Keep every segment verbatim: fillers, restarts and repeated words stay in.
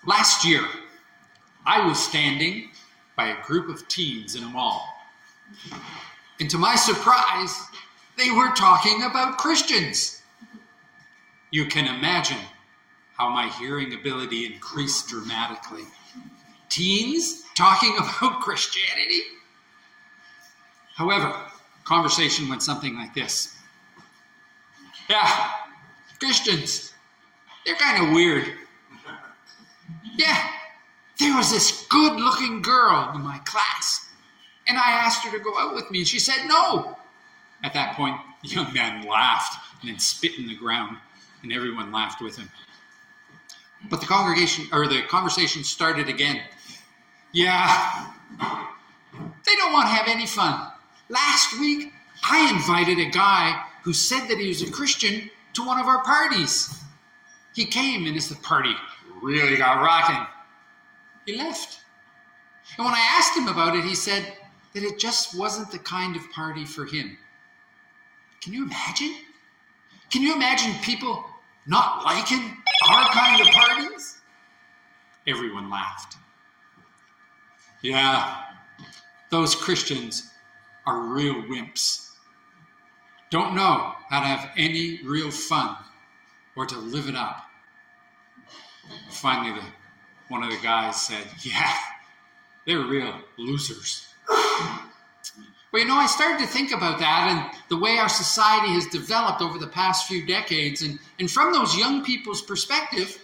Last year, I was standing by a group of teens in a mall. And to my surprise, they were talking about Christians. You can imagine how my hearing ability increased dramatically. Teens talking about Christianity? However, conversation went something like this. Yeah, Christians, they're kind of weird. Yeah, there was this good-looking girl in my class, and I asked her to go out with me, and she said no. At that point, the young man laughed and then spit in the ground, and everyone laughed with him. But the congregation, or the conversation started again. Yeah, they don't want to have any fun. Last week, I invited a guy who said that he was a Christian to one of our parties. He came, and as the party really got rocking, he left. And when I asked him about it, he said that it just wasn't the kind of party for him. Can you imagine? Can you imagine people not liking our kind of parties? Everyone laughed. Yeah, those Christians are real wimps. Don't know how to have any real fun or to live it up. Finally, the, one of the guys said, yeah, they're real losers. Well, you know, I started to think about that and the way our society has developed over the past few decades. And, and from those young people's perspective,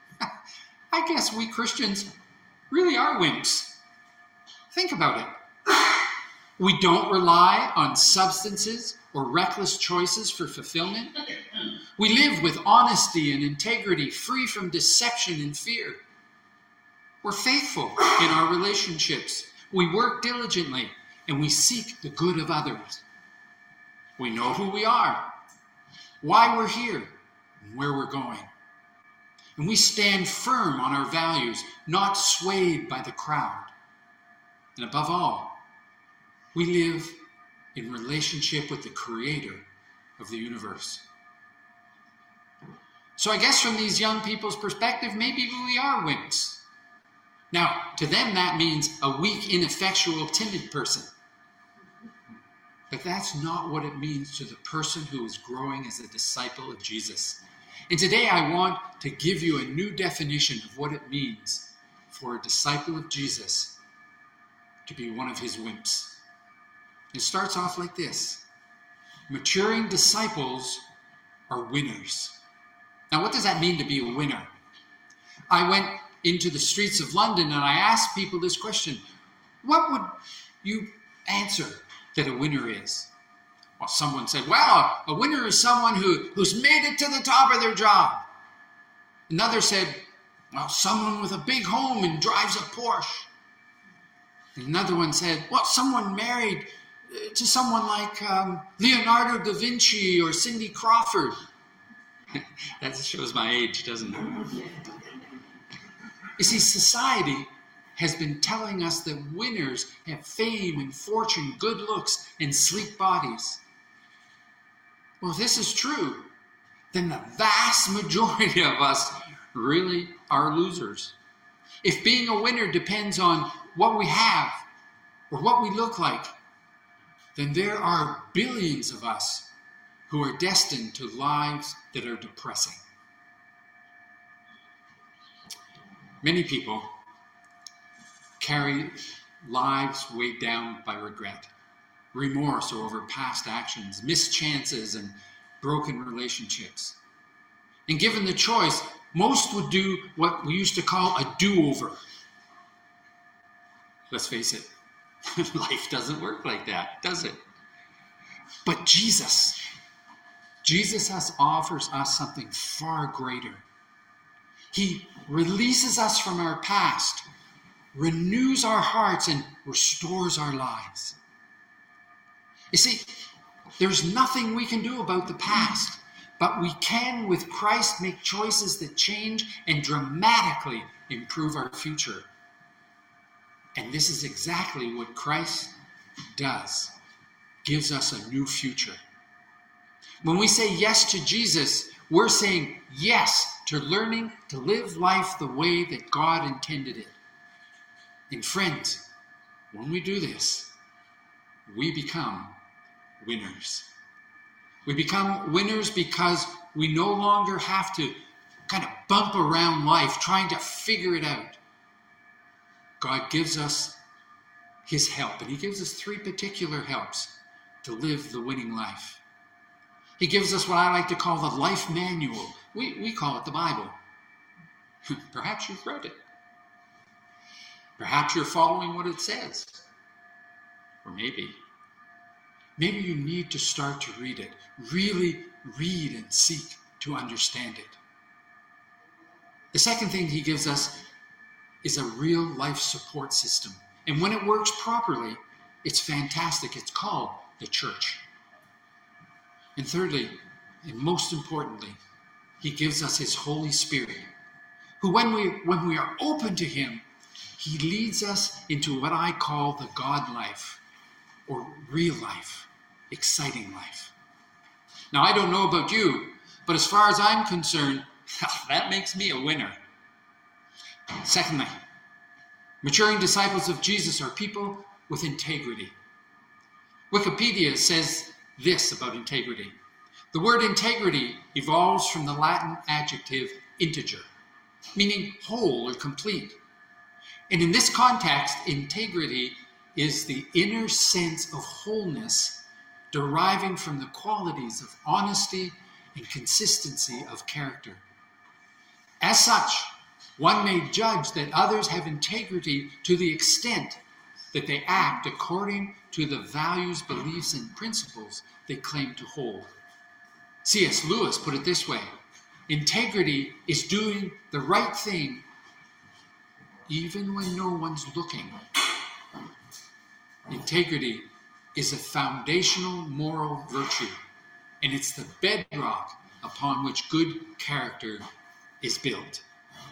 I guess we Christians really are wimps. Think about it. We don't rely on substances or reckless choices for fulfillment. We live with honesty and integrity, free from deception and fear. We're faithful in our relationships. We work diligently, and we seek the good of others. We know who we are, why we're here, and where we're going. And we stand firm on our values, not swayed by the crowd. And above all, we live in relationship with the Creator of the universe. So I guess from these young people's perspective, maybe we are wimps. Now, to them, that means a weak, ineffectual, timid person. But that's not what it means to the person who is growing as a disciple of Jesus. And today I want to give you a new definition of what it means for a disciple of Jesus to be one of his wimps. It starts off like this. Maturing disciples are winners. Now, what does that mean to be a winner? I went into the streets of London and I asked people this question. What would you answer that a winner is? Well, someone said, well, a winner is someone who, who's made it to the top of their job. Another said, well, someone with a big home and drives a Porsche. And another one said, well, someone married to someone like um, Leonardo da Vinci or Cindy Crawford. That shows my age, doesn't it? You see, society has been telling us that winners have fame and fortune, good looks, and sleek bodies. Well, if this is true, then the vast majority of us really are losers. If being a winner depends on what we have or what we look like, then there are billions of us who are destined to lives that are depressing. Many people carry lives weighed down by regret, remorse over past actions, missed chances, and broken relationships. And given the choice, most would do what we used to call a do-over. Let's face it, life doesn't work like that, does it? But Jesus, Jesus has, offers us something far greater. He releases us from our past, renews our hearts, and restores our lives. You see, there's nothing we can do about the past, but we can, with Christ, make choices that change and dramatically improve our future. And this is exactly what Christ does, gives us a new future. When we say yes to Jesus, we're saying yes to learning to live life the way that God intended it. And friends, when we do this, we become winners. We become winners because we no longer have to kind of bump around life trying to figure it out. God gives us his help, and he gives us three particular helps to live the winning life. He gives us what I like to call the life manual. We, we call it the Bible. Perhaps you've read it. Perhaps you're following what it says. Or maybe, maybe you need to start to read it. Really read and seek to understand it. The second thing he gives us is a real life support system. And when it works properly, it's fantastic. It's called the church. And thirdly, and most importantly, he gives us his Holy Spirit, who when we, when we are open to him, he leads us into what I call the God life, or real life, exciting life. Now, I don't know about you, but as far as I'm concerned, that makes me a winner. Secondly, maturing disciples of Jesus are people with integrity. Wikipedia says this about integrity. The word integrity evolves from the Latin adjective integer, meaning whole or complete. And in this context, integrity is the inner sense of wholeness deriving from the qualities of honesty and consistency of character. As such, one may judge that others have integrity to the extent that they act according to the values, beliefs, and principles they claim to hold. C S Lewis put it this way: integrity is doing the right thing even when no one's looking. Integrity is a foundational moral virtue, and it's the bedrock upon which good character is built.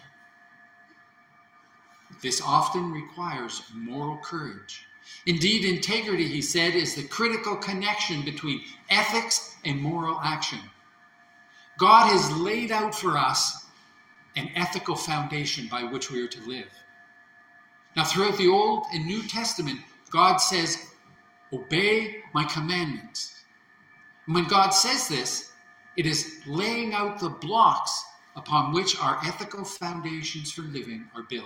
This often requires moral courage. Indeed, integrity, he said, is the critical connection between ethics and moral action. God has laid out for us an ethical foundation by which we are to live. Now, throughout the Old and New Testament, God says, obey my commandments. And when God says this, it is laying out the blocks upon which our ethical foundations for living are built.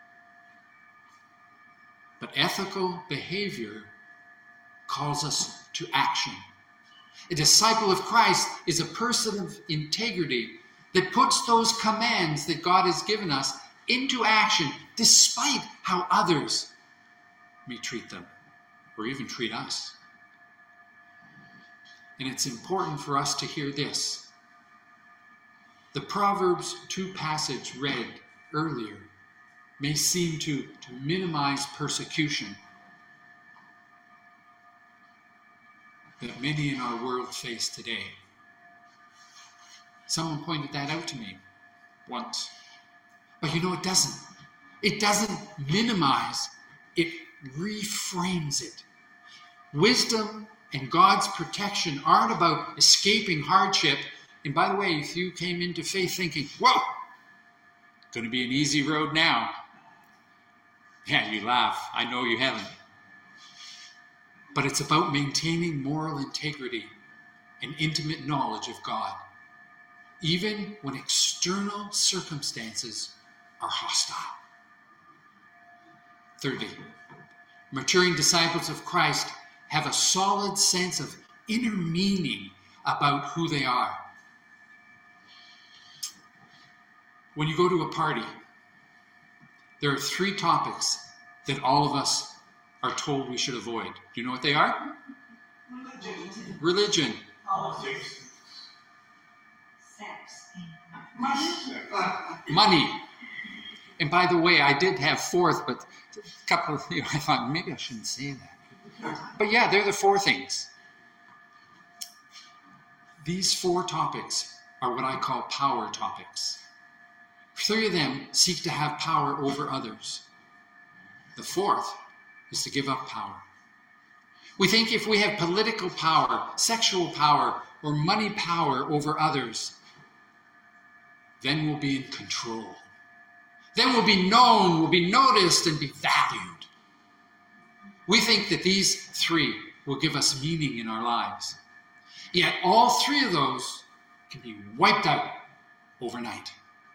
But ethical behavior calls us to action. A disciple of Christ is a person of integrity that puts those commands that God has given us into action despite how others may treat them or even treat us. And it's important for us to hear this. The Proverbs two passage read earlier may seem to, to minimize persecution that many in our world face today. Someone pointed that out to me once. But you know, it doesn't. It doesn't minimize. It reframes it. Wisdom and God's protection aren't about escaping hardship. And by the way, if you came into faith thinking, whoa, going to be an easy road now. Yeah, you laugh. I know you haven't. But it's about maintaining moral integrity and intimate knowledge of God, even when external circumstances are hostile. Thirdly, maturing disciples of Christ have a solid sense of inner meaning about who they are. When you go to a party, there are three topics that all of us are told we should avoid. Do you know what they are? Religion. Religion. Politics. Sex. Money. Money. And by the way, I did have fourth, but a couple of, you know, I thought maybe I shouldn't say that. But yeah, they're the four things. These four topics are what I call power topics. Three of them seek to have power over others. The fourth is to give up power. We think if we have political power, sexual power, or money power over others, then we'll be in control. Then we'll be known, we'll be noticed, and be valued. We think that these three will give us meaning in our lives. Yet all three of those can be wiped out overnight.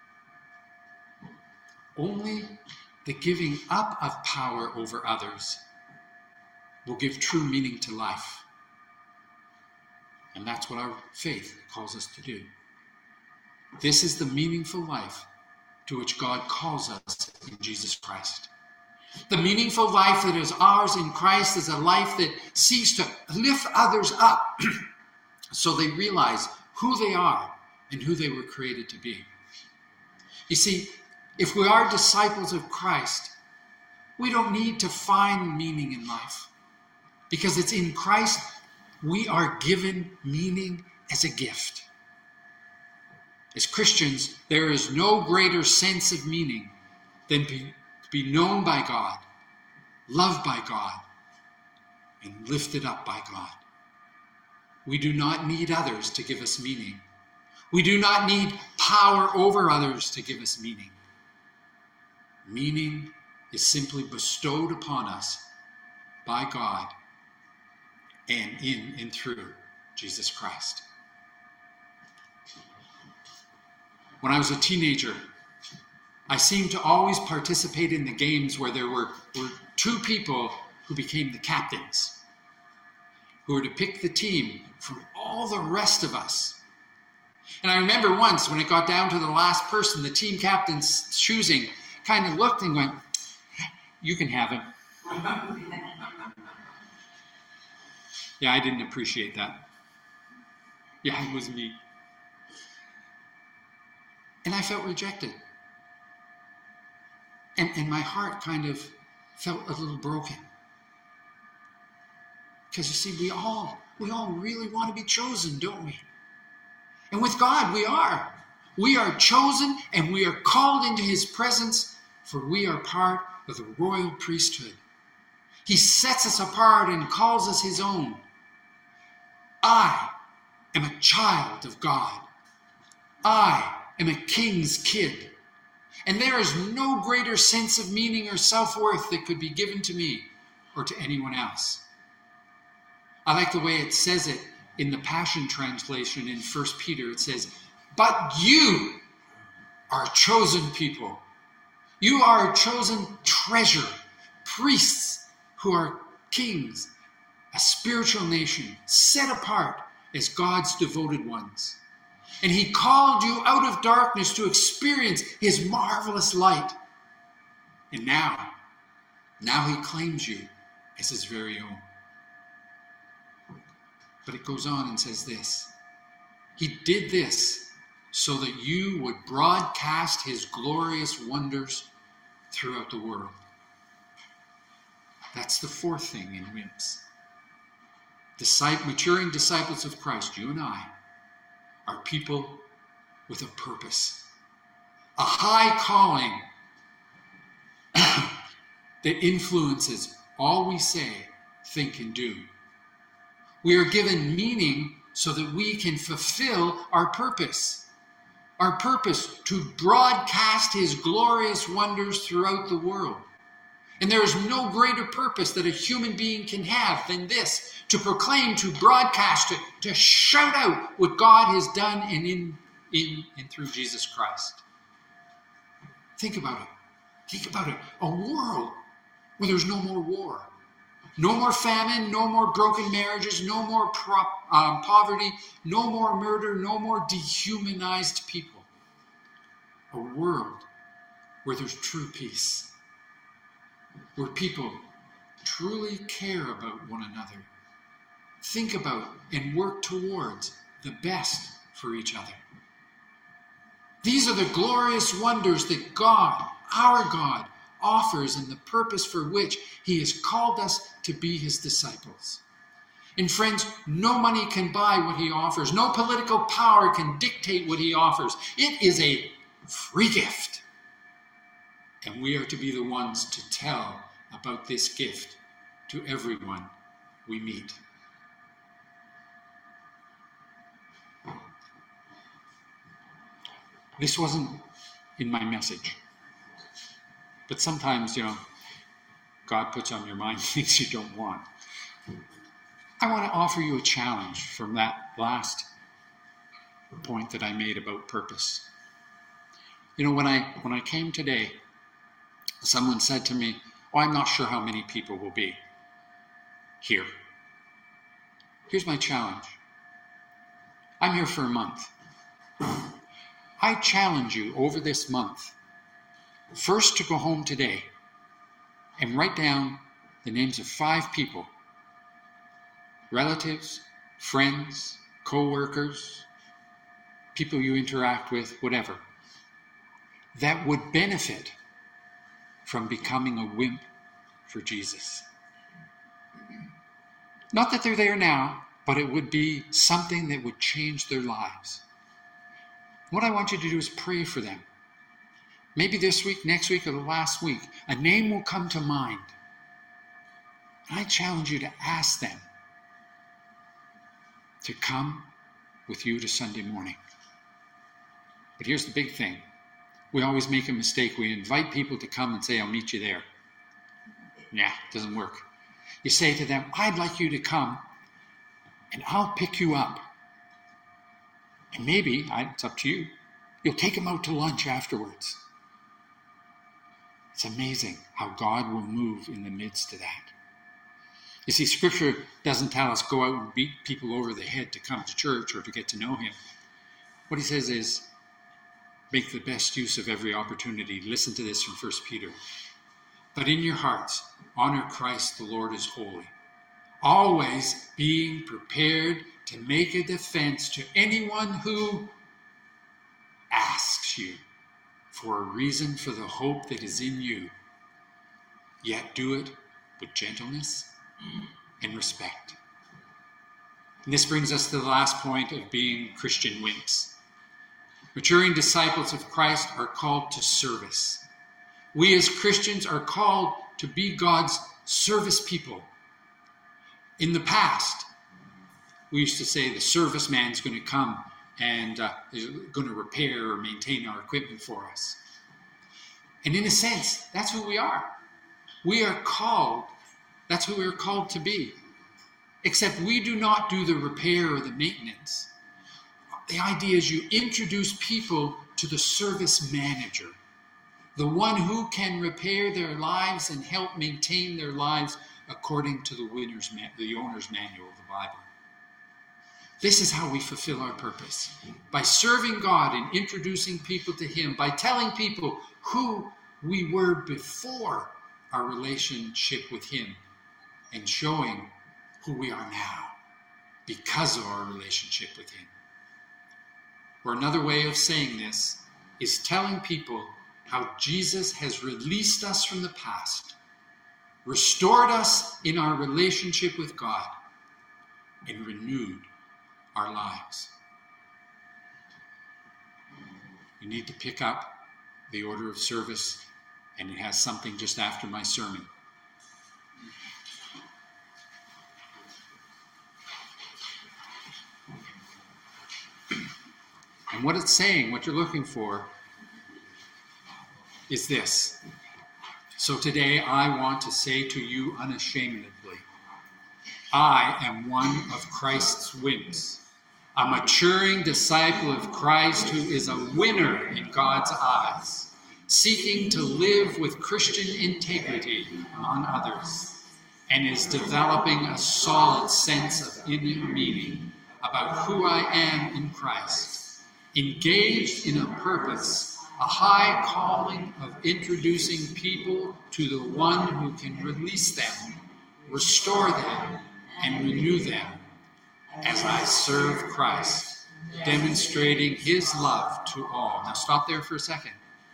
Only the giving up of power over others will give true meaning to life. And that's what our faith calls us to do. This is the meaningful life to which God calls us in Jesus Christ. The meaningful life that is ours in Christ is a life that seeks to lift others up so they realize who they are and who they were created to be. You see, if we are disciples of Christ, we don't need to find meaning in life, because it's in Christ we are given meaning as a gift. As Christians, there is no greater sense of meaning than be, to be known by God, loved by God, and lifted up by God. We do not need others to give us meaning. We do not need power over others to give us meaning. Meaning is simply bestowed upon us by God and in and through Jesus Christ. When I was a teenager, I seemed to always participate in the games where there were, were two people who became the captains, who were to pick the team from all the rest of us. And I remember once when it got down to the last person, the team captain's choosing kind of looked and went, "You can have him." Yeah, I didn't appreciate that. Yeah, it was me. And I felt rejected. And, and my heart kind of felt a little broken. Because you see, we all, we all really want to be chosen, don't we? And with God, we are. We are chosen and we are called into his presence, for we are part of the royal priesthood. He sets us apart and calls us his own. I am a child of God. I am a king's kid. And there is no greater sense of meaning or self-worth that could be given to me or to anyone else. I like the way it says it in the Passion Translation in First Peter. It says, "But you are a chosen people. You are a chosen treasure, priests who are kings, a spiritual nation, set apart as God's devoted ones. And he called you out of darkness to experience his marvelous light. And now, now he claims you as his very own." But it goes on and says this: "He did this so that you would broadcast his glorious wonders throughout the world." That's the fourth thing in W I M P S. Disci- maturing disciples of Christ, you and I, are people with a purpose, a high calling that influences all we say, think, and do. We are given meaning so that we can fulfill our purpose. Our purpose to broadcast his glorious wonders throughout the world. And there is no greater purpose that a human being can have than this: to proclaim, to broadcast, to, to shout out what God has done and in, in and through Jesus Christ. Think about it. Think about it. A world where there's no more war, no more famine, no more broken marriages, no more pro- um, poverty, no more murder, no more dehumanized people. A world where there's true peace, where people truly care about one another, think about and work towards the best for each other. These are the glorious wonders that God, our God, offers, and the purpose for which he has called us to be his disciples. And friends, no money can buy what he offers. No political power can dictate what he offers. It is a free gift. And we are to be the ones to tell about this gift to everyone we meet. This wasn't in my message. But sometimes, you know, God puts on your mind things you don't want. I want to offer you a challenge from that last point that I made about purpose. You know, when I when I came today, someone said to me, "Oh, I'm not sure how many people will be here." Here's my challenge. I'm here for a month. I challenge you over this month, first to go home today and write down the names of five people, relatives, friends, co-workers, people you interact with, whatever, that would benefit from becoming a wimp for Jesus. Not that they're there now, but it would be something that would change their lives. What I want you to do is pray for them. Maybe this week, next week, or the last week, a name will come to mind. And I challenge you to ask them to come with you to Sunday morning. But here's the big thing. We always make a mistake. We invite people to come and say, "I'll meet you there." Nah, it doesn't work. You say to them, "I'd like you to come, and I'll pick you up." And maybe, it's up to you, you'll take them out to lunch afterwards. It's amazing how God will move in the midst of that. You see, Scripture doesn't tell us go out and beat people over the head to come to church or to get to know Him. What He says is, make the best use of every opportunity. Listen to this from First Peter. "But in your hearts, honor Christ the Lord as holy, always being prepared to make a defense to anyone who asks you for a reason for the hope that is in you. Yet do it with gentleness and respect." And this brings us to the last point of being Christian wimps. Maturing disciples of Christ are called to service. We as Christians are called to be God's service people. In the past, we used to say the serviceman's going to come and uh, is going to repair or maintain our equipment for us. And in a sense, that's who we are. We are called, that's who we're called to be. Except we do not do the repair or the maintenance. The idea is you introduce people to the service manager, the one who can repair their lives and help maintain their lives according to the winner's man, the owner's manual of the Bible. This is how we fulfill our purpose. By serving God and introducing people to Him, by telling people who we were before our relationship with Him, and showing who we are now because of our relationship with Him. Or another way of saying this is telling people how Jesus has released us from the past, restored us in our relationship with God, and renewed our lives. You need to pick up the order of service, and it has something just after my sermon. And what it's saying, what you're looking for, is this. So today I want to say to you unashamedly, I am one of Christ's wimps, a maturing disciple of Christ who is a winner in God's eyes, seeking to live with Christian integrity on others, and is developing a solid sense of inner meaning about who I am in Christ, engaged in a purpose, a high calling of introducing people to the one who can release them, restore them, and renew them as I serve Christ, demonstrating His love to all. Now stop there for a second.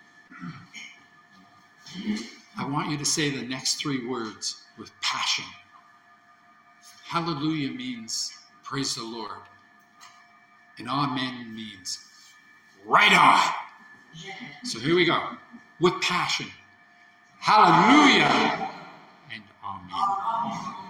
I want you to say the next three words with passion. Hallelujah means praise the Lord. And amen means right on. So here we go. With passion. Hallelujah and amen.